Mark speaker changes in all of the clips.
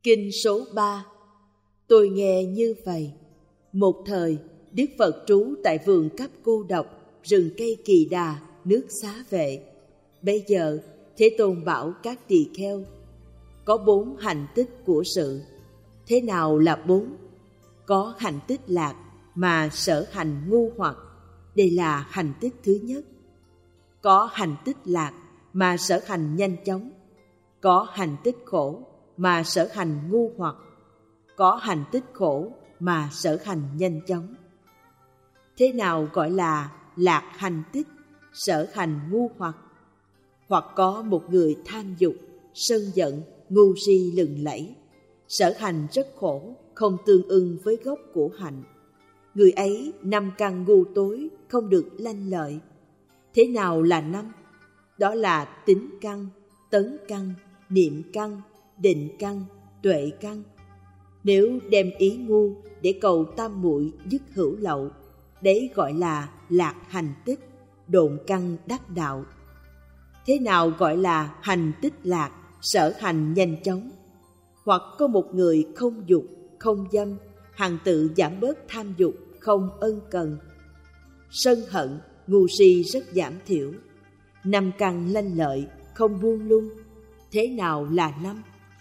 Speaker 1: Kinh số 3. Tôi nghe như vậy. Một thời, Đức Phật trú tại vườn cấp cô độc, rừng cây Kỳ Đà, nước Xá Vệ. Bây giờ, Thế Tôn bảo các tỳ kheo, có 4 hành tích của sự. Thế nào là 4? Có hành tích lạc mà sở hành ngu hoặc, đây là hành tích thứ nhất. Có hành tích lạc mà sở hành nhanh chóng. Có hành tích khổ mà sở hành ngu hoặc. Có hành tích khổ mà sở hành nhanh chóng. Thế nào gọi là lạc hành tích, sở hành ngu hoặc? Hoặc có một người tham dục, sân giận, ngu si lừng lẫy, sở hành rất khổ, không tương ưng với gốc của hạnh. Người ấy 5 căn ngu tối, không được lanh lợi. Thế nào là 5? Đó là tín căn, tấn căn, niệm căn, định căn, tuệ căn. Nếu đem ý ngu để cầu tam muội dứt hữu lậu, đấy gọi là lạc hành tích, độn căn đắc đạo. Thế nào gọi là hành tích lạc, sở hành nhanh chóng? Hoặc có một người không dục, không dâm, hằng tự giảm bớt tham dục, không ân cần. Sân hận, ngu si rất giảm thiểu. 5 căn lanh lợi, không buông lung. Thế nào là 5?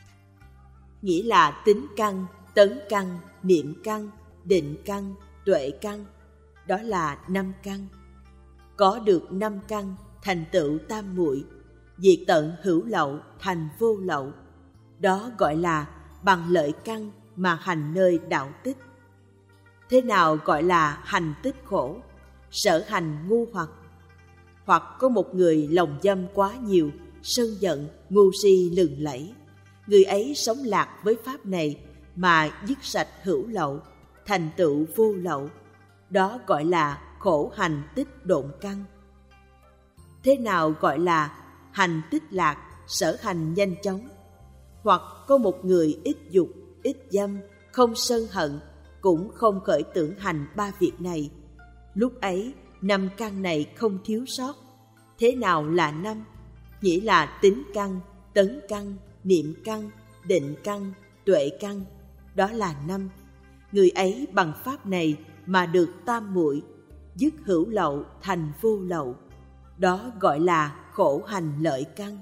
Speaker 1: Nghĩa là tín căn, tấn căn, niệm căn, định căn, tuệ căn. Đó là 5 căn. Có được 5 căn, thành tựu tam muội, diệt tận hữu lậu thành vô lậu. Đó gọi là bằng lợi căn mà hành nơi đạo tích. Thế nào gọi là hành tích khổ, sở hành ngu hoặc? Hoặc có một người lòng dâm quá nhiều, sân giận, ngu si lừng lẫy. Người ấy sống lạc với pháp này mà dứt sạch hữu lậu, thành tựu vô lậu. Đó gọi là khổ hành tích độn căn. Thế nào gọi là hành tích lạc, sở hành nhanh chóng? Hoặc có một người ít dục, ít dâm, không sân hận, cũng không khởi tưởng hành 3 việc này. Lúc ấy 5 căn này không thiếu sót. Thế nào là 5? Nghĩa là tín căn, tấn căn, niệm căn, định căn, tuệ căn. Đó là 5. Người ấy bằng pháp này mà được tam muội, dứt hữu lậu thành vô lậu. Đó gọi là khổ hành lợi căn.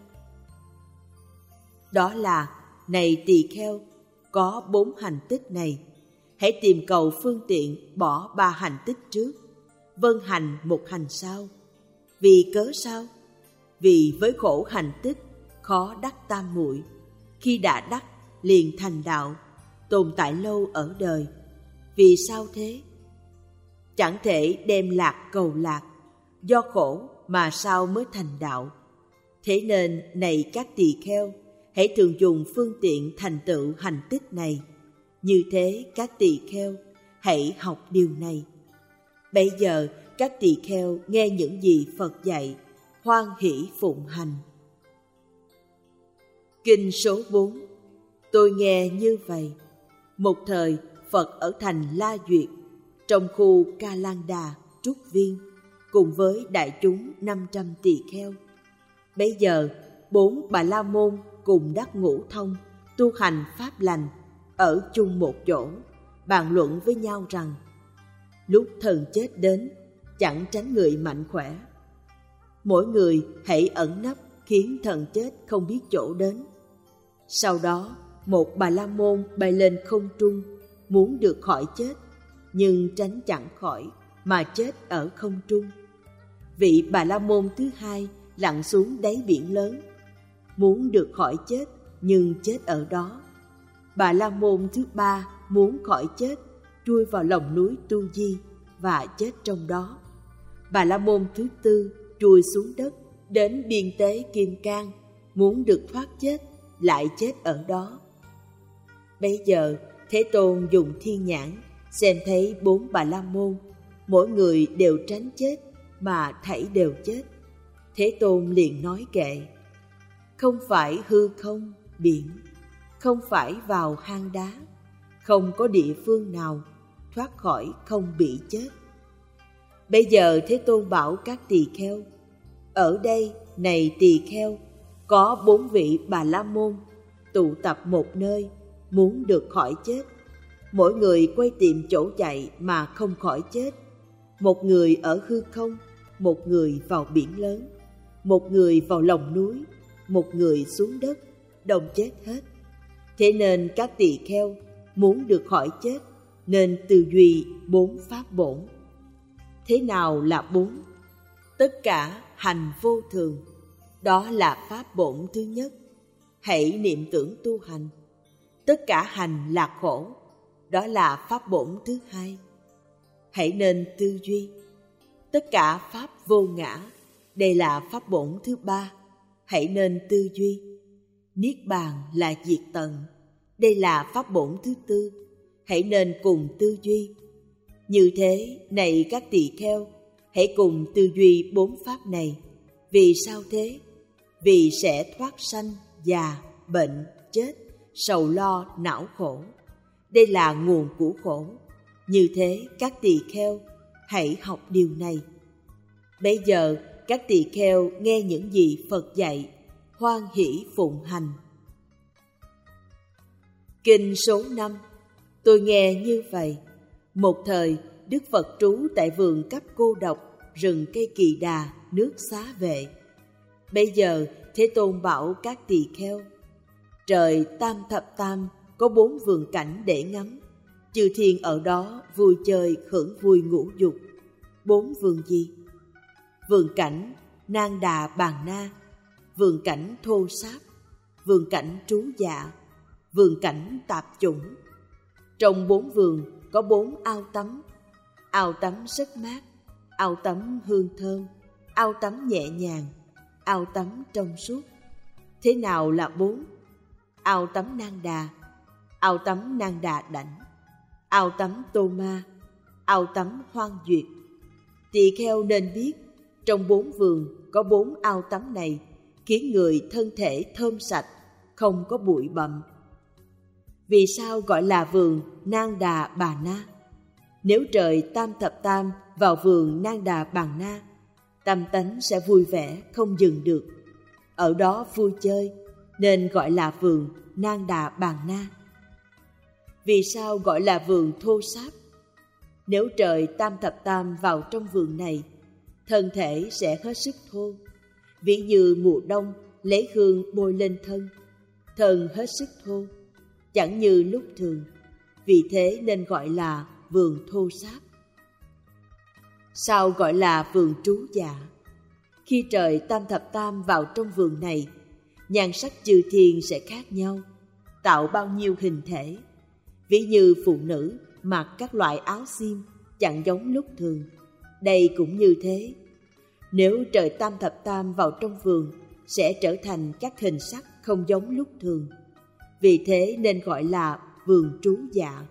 Speaker 1: Đó là, này tỳ kheo, có 4 hành tích này. Hãy tìm cầu phương tiện bỏ 3 hành tích trước, vân hành 1 hành sau. Vì cớ sao? Vì với khổ hành tích khó đắc tam muội. Khi đã đắc liền thành đạo, tồn tại lâu ở đời. Vì sao thế? Chẳng thể đem lạc cầu lạc, do khổ mà sao mới thành đạo. Thế nên, này các tỳ kheo, hãy thường dùng phương tiện thành tựu hành tích này. Như thế các tỳ kheo, hãy học điều này. Bây giờ các tỳ kheo nghe những gì Phật dạy, hoan hỷ phụng hành. Kinh số 4. Tôi nghe như vậy. Một thời, Phật ở thành La Duyệt, trong khu Ca Lan Đà, Trúc Viên, cùng với đại chúng 500 tỳ kheo. Bây giờ, 4 Bà La Môn cùng đắc ngũ thông, tu hành pháp lành, ở chung một chỗ, bàn luận với nhau rằng: lúc thần chết đến, chẳng tránh người mạnh khỏe. Mỗi người hãy ẩn nấp khiến thần chết không biết chỗ đến. Sau đó, một Bà La Môn bay lên không trung, muốn được khỏi chết, nhưng tránh chẳng khỏi mà chết ở không trung. Vị Bà La Môn thứ hai lặn xuống đáy biển lớn, muốn được khỏi chết nhưng chết ở đó. Bà La Môn thứ ba muốn khỏi chết, chui vào lòng núi Tu Di và chết trong đó. Bà La Môn thứ tư chui xuống đất đến biên tế Kim Cang, muốn được thoát chết, lại chết ở đó. Bây giờ Thế Tôn dùng thiên nhãn xem thấy 4 Bà La Môn, mỗi người đều tránh chết mà thảy đều chết. Thế Tôn liền nói kệ: không phải hư không, biển, không phải vào hang đá, không có địa phương nào thoát khỏi không bị chết. Bây giờ Thế Tôn bảo các tỳ kheo: ở đây, này tỳ kheo, có 4 vị Bà La Môn tụ tập một nơi, muốn được khỏi chết. Mỗi người quay tìm chỗ chạy mà không khỏi chết. Một người ở hư không, một người vào biển lớn, một người vào lòng núi, một người xuống đất, đồng chết hết. Thế nên các tỳ kheo muốn được khỏi chết nên tư duy 4 pháp bổn. Thế nào là 4? Tất cả hành vô thường, đó là pháp bổn thứ nhất. Hãy niệm tưởng tu hành. Tất cả hành là khổ, đó là pháp bổn thứ hai. Hãy nên tư duy. Tất cả pháp vô ngã, đây là pháp bổn thứ ba. Hãy nên tư duy. Niết bàn là diệt tận, đây là pháp bổn thứ tư. Hãy nên cùng tư duy. Như thế, này các tỳ kheo, hãy cùng tư duy 4 pháp này. Vì sao thế? Vì sẽ thoát sanh, già, bệnh, chết, sầu lo, não khổ. Đây là nguồn của khổ. Như thế, các tỳ kheo, hãy học điều này. Bây giờ, các tỳ kheo nghe những gì Phật dạy, hoan hỷ phụng hành. Kinh số 5. Tôi nghe như vậy. Một thời, Đức Phật trú tại vườn Cấp Cô Độc, rừng cây Kỳ Đà, nước Xá Vệ. Bây giờ, Thế Tôn bảo các tỳ kheo, trời Tam Thập Tam có 4 vườn cảnh để ngắm. Chư thiên ở đó vui chơi hưởng vui ngũ dục. 4 vườn gì? Vườn cảnh Nang Đà Bàn Na, vườn cảnh Thô Sáp, vườn cảnh Trú Dạ, vườn cảnh Tạp Chủng. Trong 4 vườn có 4 ao tắm. Ao tắm rất mát, ao tắm hương thơm, ao tắm nhẹ nhàng, ao tắm trong suốt. Thế nào là 4? Ao tắm Nang Đà, ao tắm Nang Đà Đảnh, ao tắm Tô Ma, ao tắm Hoang Duyệt. Tỳ kheo nên biết, trong 4 vườn có 4 ao tắm này khiến người thân thể thơm sạch, không có bụi bặm. Vì sao gọi là vườn Nang Đà Bà Na? Nếu trời Tam Thập Tam vào vườn Nang Đà Bàn Na, tâm tánh sẽ vui vẻ không dừng được. Ở đó vui chơi nên gọi là vườn Nang Đà Bàn Na. Vì sao gọi là vườn Thô Sáp? Nếu trời Tam Thập Tam vào trong vườn này, thân thể sẽ hết sức thô. Ví như mùa đông lấy hương bôi lên thân hết sức thô, chẳng như lúc thường. Vì thế nên gọi là vườn Thô Sáp. Sao gọi là vườn Trú Dạ? Khi trời Tam Thập Tam vào trong vườn này, nhan sắc chư thiên sẽ khác nhau, tạo bao nhiêu hình thể. Ví như phụ nữ mặc các loại áo xiêm chẳng giống lúc thường. Đây cũng như thế. Nếu trời Tam Thập Tam vào trong vườn, sẽ trở thành các hình sắc không giống lúc thường. Vì thế nên gọi là vườn Trú Dạ.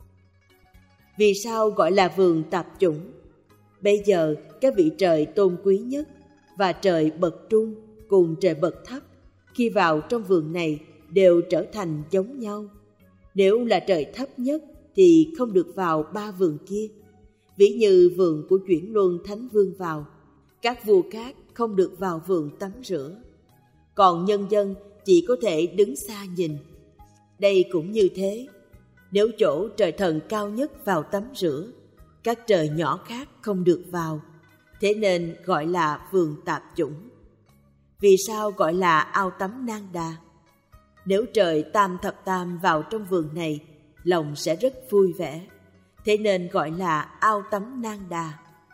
Speaker 1: Vì sao gọi là vườn Tạp Chủng? Bây giờ các vị trời tôn quý nhất và trời bậc trung cùng trời bậc thấp khi vào trong vườn này đều trở thành giống nhau. Nếu là trời thấp nhất thì không được vào 3 vườn kia. Ví như vườn của Chuyển Luân Thánh Vương vào, các vua khác không được vào vườn tắm rửa. Còn nhân dân chỉ có thể đứng xa nhìn. Đây cũng như thế. Nếu chỗ trời thần cao nhất vào tắm rửa, các trời nhỏ khác không được vào. Thế nên gọi là vườn Tạp Chủng. Vì sao gọi là ao tắm Nang Đà? Nếu trời Tam Thập Tam vào trong vườn này, lòng sẽ rất vui vẻ. Thế nên gọi là ao tắm Nang Đà.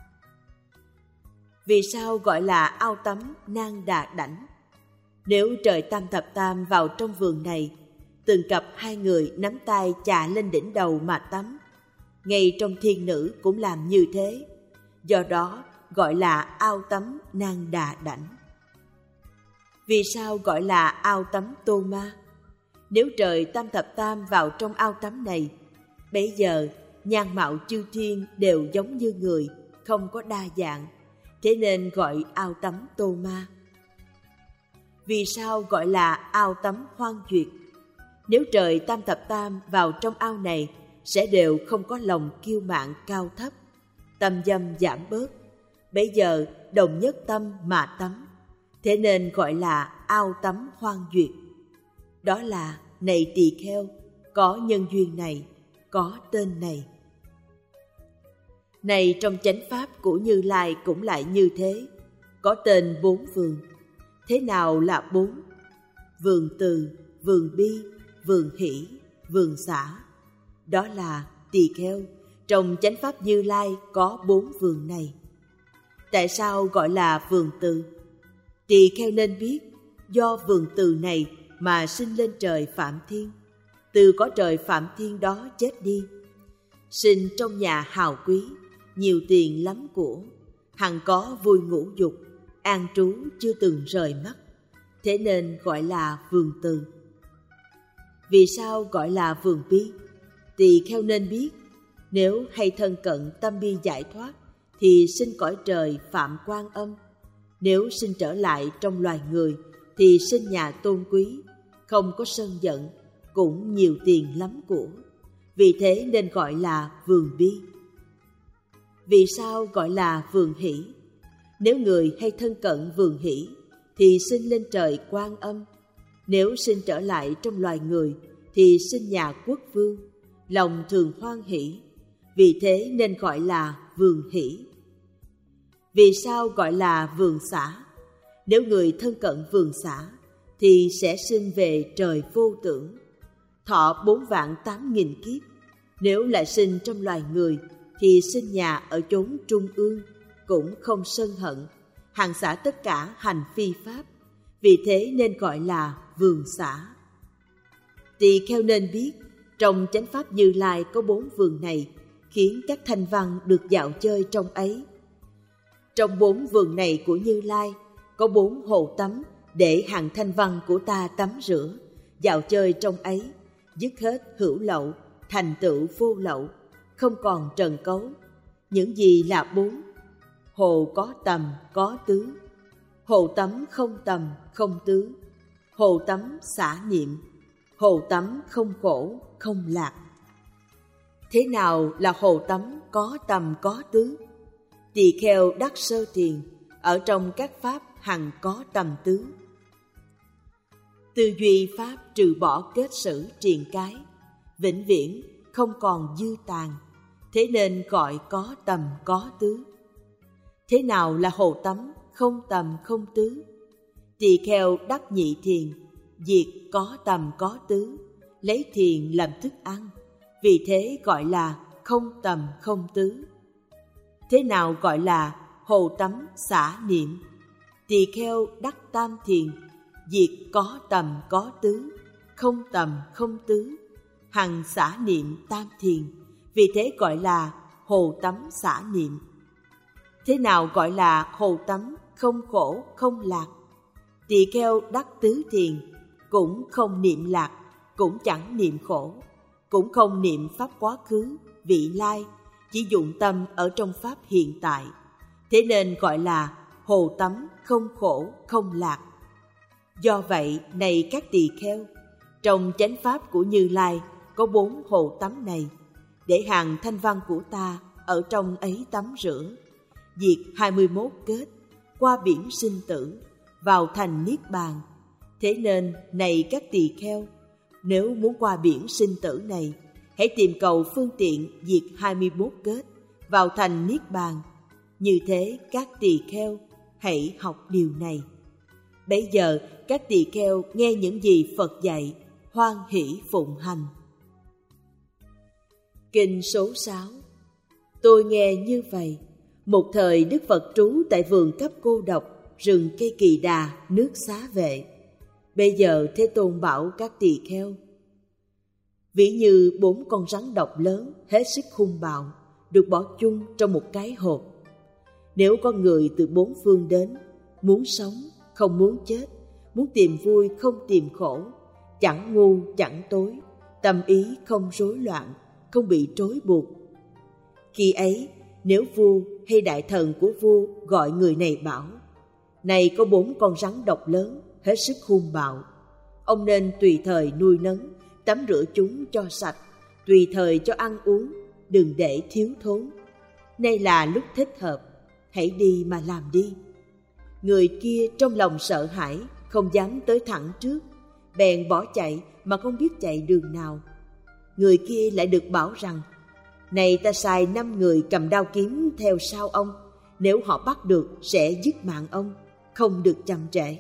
Speaker 1: Vì sao gọi là ao tắm Nang Đà Đảnh? Nếu trời Tam Thập Tam vào trong vườn này, từng cặp hai người nắm tay chà lên đỉnh đầu mà tắm. Ngay trong thiên nữ cũng làm như thế. Do đó gọi là ao tắm Nang Đà Đảnh. Vì sao gọi là ao tắm Tô Ma? Nếu trời Tam Thập Tam vào trong ao tắm này, bấy giờ nhan mạo chư thiên đều giống như người, không có đa dạng. Thế nên gọi ao tắm Tô Ma. Vì sao gọi là ao tắm Hoang Duyệt? Nếu trời Tam Thập Tam vào trong ao này, sẽ đều không có lòng kiêu mạn cao thấp, tâm dâm giảm bớt. Bấy giờ đồng nhất tâm mà tắm. Thế nên gọi là ao tắm Hoang Duyệt. Đó là, này tỳ kheo, có nhân duyên này, có tên này. Này trong chánh pháp của Như Lai cũng lại như thế, có tên 4 vườn. Thế nào là 4? Vườn từ, vườn bi, vườn hỷ, vườn xả. Đó là tỳ kheo, trong chánh pháp Như Lai có 4 vườn này. Tại sao gọi là vườn từ? Tỳ kheo nên biết, do vườn từ này mà sinh lên trời Phạm Thiên. Từ có trời Phạm Thiên đó chết đi, sinh trong nhà hào quý, nhiều tiền lắm của, hằng có vui ngũ dục, an trú chưa từng rời mắt. Thế nên gọi là vườn từ. Vì sao gọi là vườn bi? Tỳ kheo nên biết, nếu hay thân cận tâm bi giải thoát thì sinh cõi trời Phạm Quan Âm. Nếu sinh trở lại trong loài người thì sinh nhà tôn quý, không có sân giận, cũng nhiều tiền lắm của. Vì thế nên gọi là vườn bi. Vì sao gọi là vườn hỷ? Nếu người hay thân cận vườn hỷ thì sinh lên trời Quan Âm. Nếu sinh trở lại trong loài người thì sinh nhà quốc vương, lòng thường hoan hỷ. Vì thế nên gọi là vườn hỷ. Vì sao gọi là vườn xả? Nếu người thân cận vườn xả thì sẽ sinh về trời vô tưởng, thọ 4.800.000 kiếp. Nếu lại sinh trong loài người thì sinh nhà ở chốn trung ương, cũng không sân hận, hằng xả tất cả hành phi pháp. Vì thế nên gọi là vườn xả. Tỳ kheo nên biết, trong chánh pháp Như Lai có 4 vườn này, khiến các thanh văn được dạo chơi trong ấy. Trong 4 vườn này của Như Lai có 4 hồ tắm để hàng thanh văn của ta tắm rửa, dạo chơi trong ấy, dứt hết hữu lậu, thành tựu vô lậu, không còn trần cấu. Những gì là 4? Hồ có tầm, có tứ. Hồ tắm không tầm, không tứ. Hồ tắm xả niệm. Hồ tắm không khổ, không lạc. Thế nào là hồ tắm có tầm, có tứ? Tỳ kheo đắc sơ thiền, ở trong các pháp hằng có tầm tứ. Tư duy pháp trừ bỏ kết sử triền cái, vĩnh viễn không còn dư tàn. Thế nên gọi có tầm có tứ. Thế nào là hồ tắm không tầm không tứ? Tỳ kheo đắc nhị thiền, diệt có tầm có tứ, lấy thiền làm thức ăn. Vì thế gọi là không tầm không tứ. Thế nào gọi là hồ tắm xả niệm? Tỳ kheo đắc tam thiền, diệt có tầm có tứ, không tầm không tứ, hằng xả niệm tam thiền. Vì thế gọi là hồ tắm xả niệm. Thế nào gọi là hồ tắm không khổ không lạc? Tỳ kheo đắc tứ thiền, cũng không niệm lạc, cũng chẳng niệm khổ, cũng không niệm pháp quá khứ, vị lai, chỉ dụng tâm ở trong pháp hiện tại. Thế nên gọi là hồ tắm không khổ không lạc. Do vậy, này các tỳ kheo, trong chánh pháp của Như Lai có 4 hồ tắm này, để hàng thanh văn của ta ở trong ấy tắm rửa, diệt 21 kết, qua biển sinh tử, vào thành niết bàn. Thế nên, này các tỳ kheo, nếu muốn qua biển sinh tử này, hãy tìm cầu phương tiện diệt 21 kết, vào thành niết bàn. Như thế các tỳ kheo hãy học điều này. Bấy giờ các tỳ kheo nghe những gì Phật dạy, hoan hỷ phụng hành. Kinh số 6. Tôi nghe như vậy, một thời Đức Phật trú tại vườn Cấp Cô Độc, rừng cây Kỳ Đà, nước Xá Vệ. Bây giờ Thế Tôn bảo các tỳ kheo, ví như 4 con rắn độc lớn hết sức hung bạo, được bỏ chung trong một cái hộp. Nếu có người từ 4 phương đến, muốn sống, không muốn chết, muốn tìm vui, không tìm khổ, chẳng ngu, chẳng tối, tâm ý không rối loạn, không bị trói buộc. Khi ấy, nếu vua hay đại thần của vua gọi người này bảo, này có 4 con rắn độc lớn, hết sức hung bạo, ông nên tùy thời nuôi nấng, tắm rửa chúng cho sạch, tùy thời cho ăn uống, đừng để thiếu thốn. Nay là lúc thích hợp, hãy đi mà làm đi. Người kia trong lòng sợ hãi, không dám tới thẳng trước, bèn bỏ chạy mà không biết chạy đường nào. người kia lại được bảo rằng: này ta sai 5 người cầm đao kiếm theo sau ông, nếu họ bắt được sẽ dứt mạng ông, không được chậm trễ.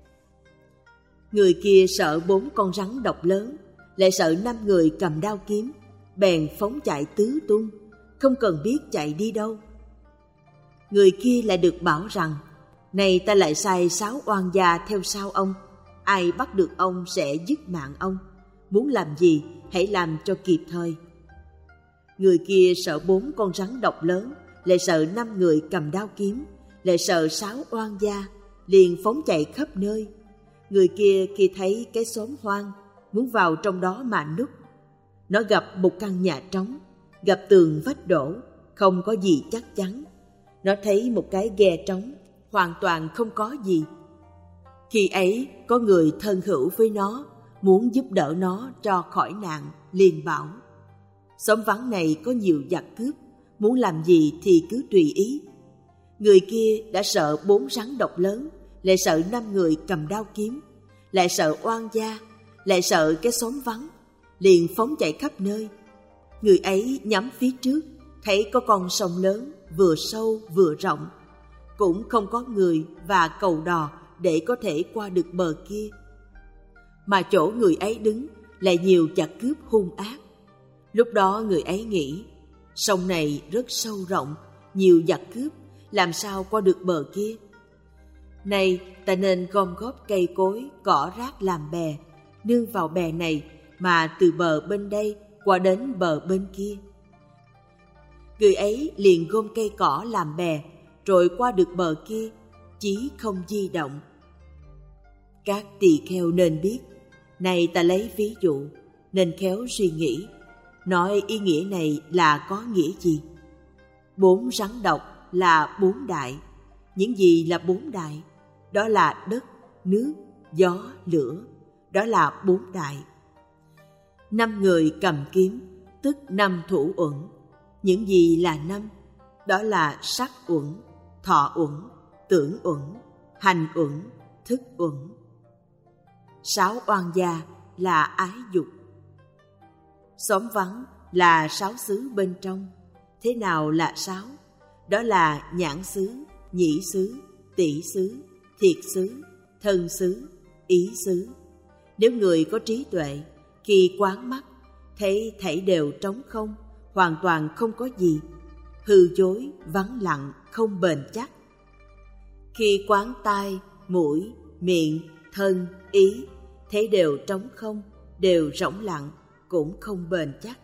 Speaker 1: Người kia sợ 4 con rắn độc lớn, lại sợ 5 người cầm đao kiếm, bèn phóng chạy tứ tung, không cần biết chạy đi đâu. Người kia lại được bảo rằng: này ta lại sai 6 oan gia theo sau ông, ai bắt được ông sẽ dứt mạng ông, muốn làm gì hãy làm cho kịp thời. Người kia sợ 4 con rắn độc lớn, lại sợ 5 người cầm đao kiếm, lại sợ 6 oan gia, liền phóng chạy khắp nơi. Người kia khi thấy cái xóm hoang, muốn vào trong đó mà núp. Nó gặp một căn nhà trống, gặp tường vách đổ, không có gì chắc chắn. Nó thấy một cái ghe trống, hoàn toàn không có gì. Khi ấy có người thân hữu với nó, muốn giúp đỡ nó cho khỏi nạn, liền bảo: xóm vắng này có nhiều giặc cướp, muốn làm gì thì cứ tùy ý. Người kia đã sợ 4 rắn độc lớn, lại sợ 5 người cầm đao kiếm, lại sợ oan gia, lại sợ cái xóm vắng, liền phóng chạy khắp nơi. Người ấy nhắm phía trước, thấy có con sông lớn, vừa sâu vừa rộng, cũng không có người và cầu đò để có thể qua được bờ kia. Mà chỗ người ấy đứng lại nhiều giặc cướp hung ác. Lúc đó người ấy nghĩ: sông này rất sâu rộng, nhiều giặc cướp, làm sao qua được bờ kia? Này, ta nên gom góp cây cối, cỏ rác làm bè, nương vào bè này mà từ bờ bên đây qua đến bờ bên kia. Người ấy liền gom cây cỏ làm bè, rồi qua được bờ kia, chí không di động. Các tỳ kheo nên biết, này ta lấy ví dụ, nên khéo suy nghĩ, nói ý nghĩa này là có nghĩa gì. 4 rắn độc là 4 đại. Những gì là 4 đại? Đó là đất, nước, gió, lửa. Đó là 4 đại. 5 người cầm kiếm, tức 5 thủ uẩn. Những gì là 5? Đó là sắc uẩn, thọ uẩn, tưởng uẩn, hành uẩn, thức uẩn. 6 oan gia là ái dục. Xóm vắng là 6 xứ bên trong. Thế nào là 6? Đó là nhãn xứ, nhĩ xứ, tỷ xứ, thiệt xứ, thân xứ, ý xứ. Nếu người có trí tuệ, khi quán mắt, thấy thảy đều trống không, hoàn toàn không có gì, hư dối, vắng lặng, không bền chắc. Khi quán tai, mũi, miệng, thân, ý, thấy đều trống không, đều rỗng lặng, cũng không bền chắc.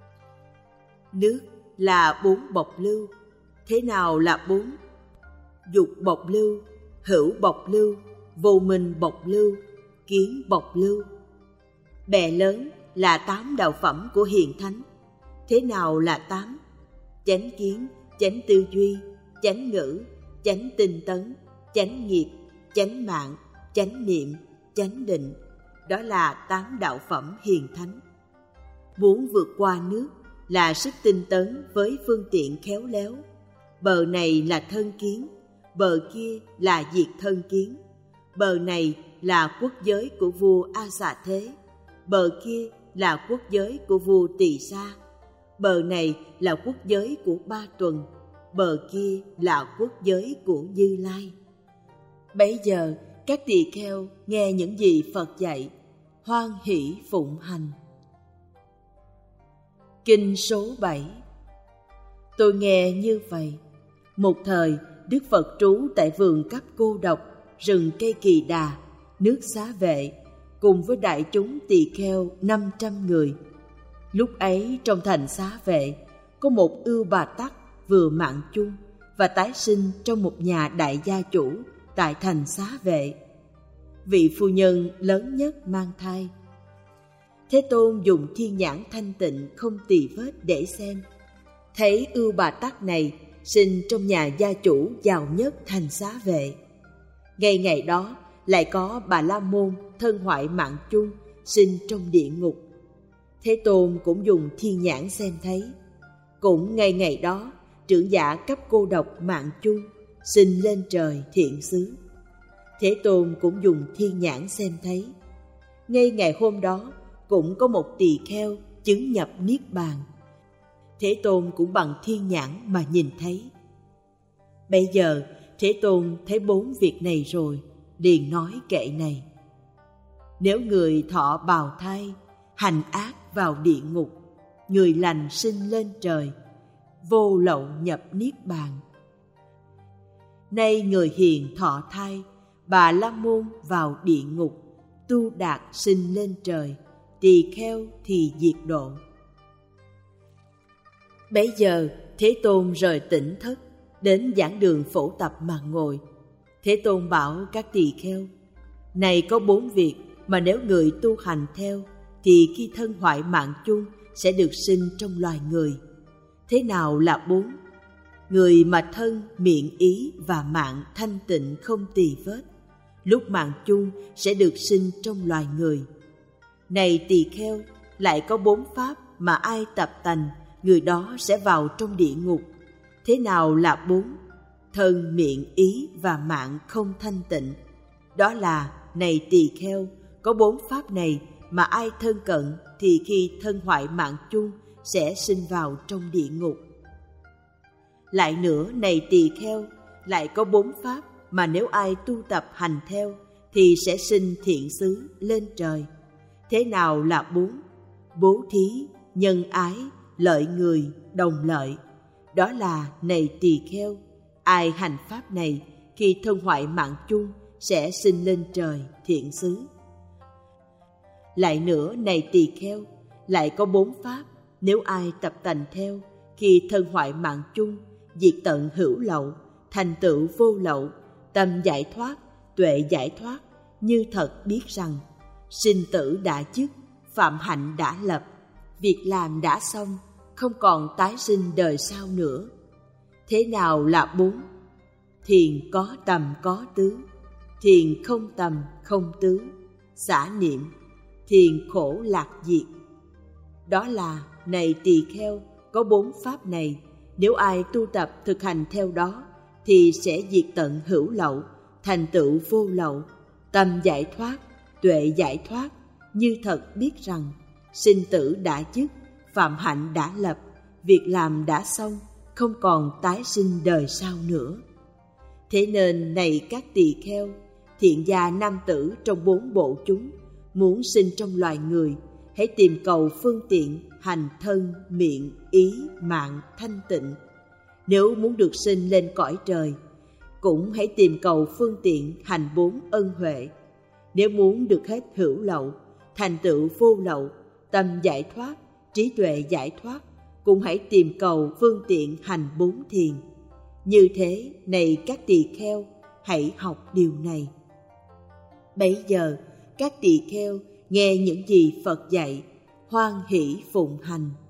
Speaker 1: Nước là 4 bộc lưu. Thế nào là 4? Dục bộc lưu, hữu bộc lưu, vô minh bộc lưu, kiến bộc lưu. Bè lớn là 8 đạo phẩm của hiền thánh. Thế nào là 8? Chánh kiến, chánh tư duy, chánh ngữ, chánh tinh tấn, chánh nghiệp, chánh mạng, chánh niệm, chánh định. Đó là 8 đạo phẩm hiền thánh. Muốn vượt qua nước là sức tinh tấn với phương tiện khéo léo. Bờ này là thân kiến, bờ kia là diệt thân kiến. Bờ này là quốc giới của vua A Xà Thế, bờ kia là quốc giới của vua Tỳ Sa. Bờ này là quốc giới của Ba Tuần, bờ kia là quốc giới của Như Lai. Bấy giờ các tỳ kheo nghe những gì Phật dạy, hoan hỷ phụng hành. Kinh số 7. Tôi nghe như vậy. Một thời, Đức Phật trú tại vườn Cấp Cô Độc, rừng cây Kỳ Đà, nước Xá Vệ, cùng với đại chúng tỳ kheo 500 người. Lúc ấy trong thành Xá Vệ, có một Ưu Bà Tắc vừa mạng chung và tái sinh trong một nhà đại gia chủ tại thành Xá Vệ. Vị phu nhân lớn nhất mang thai. Thế Tôn dùng thiên nhãn thanh tịnh không tì vết để xem, thấy Ưu Bà Tắc này sinh trong nhà gia chủ giàu nhất thành Xá Vệ. Ngay ngày đó lại có Bà La Môn thân hoại mạng chung sinh trong địa ngục. Thế Tôn cũng dùng thiên nhãn xem thấy. Cũng ngay ngày đó, trưởng giả Cấp Cô Độc mạng chung sinh lên trời thiện xứ. Thế Tôn cũng dùng thiên nhãn xem thấy. Ngay ngày hôm đó, cũng có một tỳ kheo chứng nhập niết bàn. Thế Tôn cũng bằng thiên nhãn mà nhìn thấy. Bây giờ Thế Tôn thấy 4 việc này rồi, liền nói kệ này: nếu người thọ bào thai, hành ác vào địa ngục, người lành sinh lên trời, vô lậu nhập niết bàn. Nay người hiền thọ thai, Bà La Môn vào địa ngục, tu đạt sinh lên trời, tỳ kheo thì diệt độ. Bấy giờ Thế Tôn rời tỉnh thất, đến giảng đường phổ tập mà ngồi. Thế Tôn bảo các tỳ kheo: này có 4 việc mà nếu người tu hành theo, thì khi thân hoại mạng chung sẽ được sinh trong loài người. Thế nào là 4? Người mà thân, miệng, ý và mạng thanh tịnh không tì vết, lúc mạng chung sẽ được sinh trong loài người. Này tỳ kheo, lại có 4 pháp mà ai tập tành, người đó sẽ vào trong địa ngục. Thế nào là 4? Thân, miệng, ý và mạng không thanh tịnh. Đó là, này tỳ kheo, có 4 pháp này mà ai thân cận thì khi thân hoại mạng chung sẽ sinh vào trong địa ngục. Lại nữa, này tỳ kheo, lại có 4 pháp mà nếu ai tu tập hành theo thì sẽ sinh thiện xứ lên trời. Thế nào là 4? Bố thí, nhân ái, lợi người, đồng lợi. Đó là, này tỳ kheo, ai hành pháp này khi thân hoại mạng chung sẽ sinh lên trời thiện xứ. Lại nữa, này tỳ kheo, lại có 4 pháp nếu ai tập tành theo khi thân hoại mạng chung, diệt tận hữu lậu, thành tựu vô lậu, tâm giải thoát, tuệ giải thoát, như thật biết rằng sinh tử đã dứt, phạm hạnh đã lập, việc làm đã xong, không còn tái sinh đời sau nữa. Thế nào là 4? Thiền có tầm có tướng, thiền không tầm không tướng, xả niệm, thiền khổ lạc diệt. Đó là, này tỳ kheo, có 4 pháp này nếu ai tu tập thực hành theo đó thì sẽ diệt tận hữu lậu, thành tựu vô lậu, tâm giải thoát, tuệ giải thoát, như thật biết rằng sinh tử đã dứt, phạm hạnh đã lập, việc làm đã xong, không còn tái sinh đời sau nữa. Thế nên, này các tỳ kheo, thiện gia nam tử trong 4 bộ chúng muốn sinh trong loài người, hãy tìm cầu phương tiện hành thân, miệng, ý, mạng thanh tịnh. Nếu muốn được sinh lên cõi trời, cũng hãy tìm cầu phương tiện hành 4 ân huệ. Nếu muốn được hết hữu lậu, thành tựu vô lậu, tâm giải thoát, trí tuệ giải thoát, cũng hãy tìm cầu phương tiện hành 4 thiền. Như thế, này các tỳ kheo, hãy học điều này. Bấy giờ, các tỳ kheo nghe những gì Phật dạy, hoan hỷ phụng hành.